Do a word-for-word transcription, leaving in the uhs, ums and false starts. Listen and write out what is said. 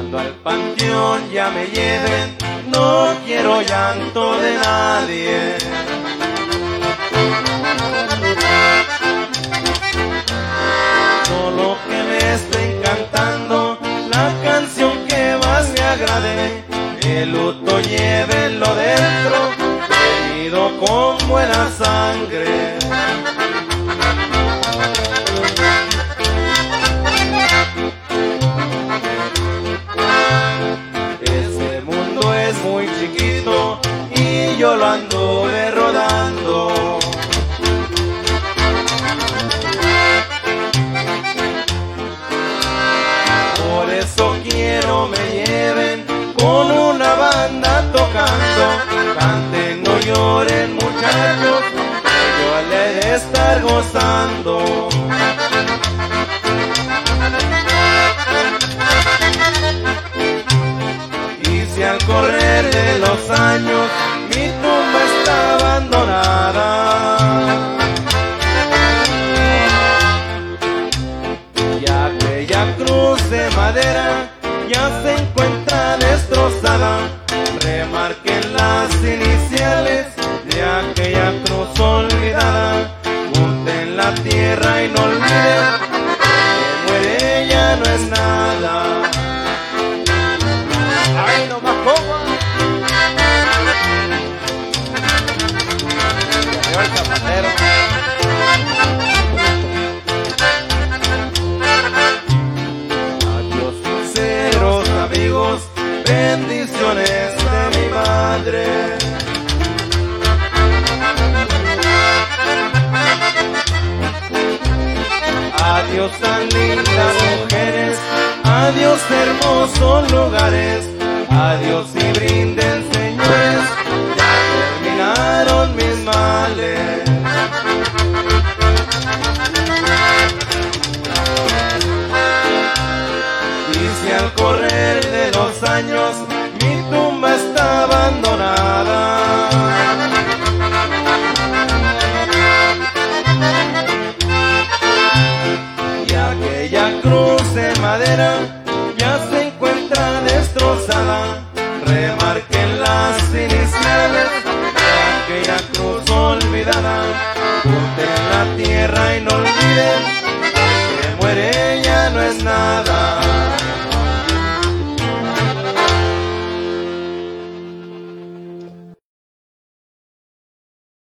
Cuando al panteón ya me lleven, no quiero llanto de nadie. Solo que me estén cantando la canción que más me agrade. El luto llévenlo dentro, herido con buena sangre. Este mundo es muy chiquito y yo lo anduve rodando. Por eso quiero me lleven con una banda tocando. Canten, no lloren muchachos, que yo le de estar gozando. Y si al correr de los años mi tumba está abandonada, y aquella cruz de madera ya se encuentra destrozada, remarquen las iniciales de aquella cruz olvidada. Junten la tierra y no olviden que muere ya no es nada. ¡Ay, no más coma! Arriba el zapatero. Adiós, sinceros amigos, bendiciones de mi madre. Adiós tan lindas mujeres, adiós hermosos lugares, adiós y brinden señores, ya terminaron mis males. Y si al correr de los años mi tumba está abandonada, y aquella cruz de madera ya se encuentra destrozada,